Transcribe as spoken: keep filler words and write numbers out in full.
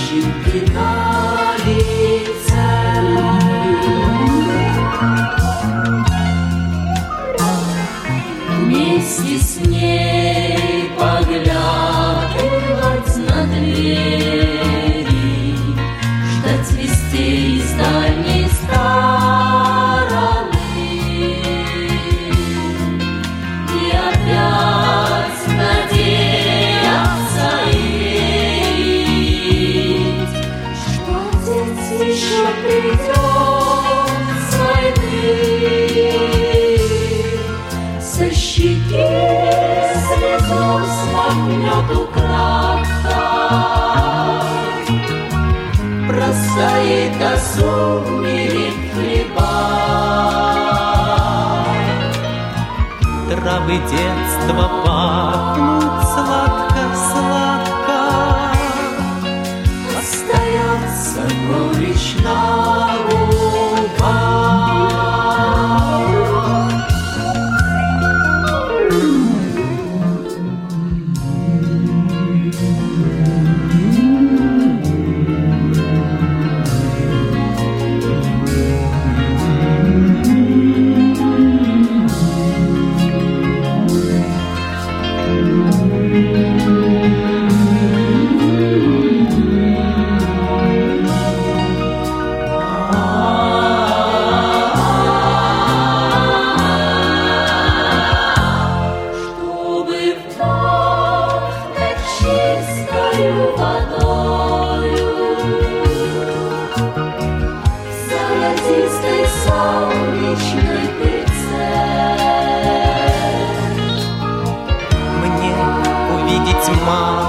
морщинки на лице. Вместе с ней поглядывать на двери, ждать вестей из дальней стороны. И опять надеяться и верить, что отец еще придет с войны. Со щеки слезу смахнет украдкой, бросает досу, мирит хлеба. Травы детства пахнут сладко-сладко, остается горечь на губах. Солнечной пыльце мне увидеть мать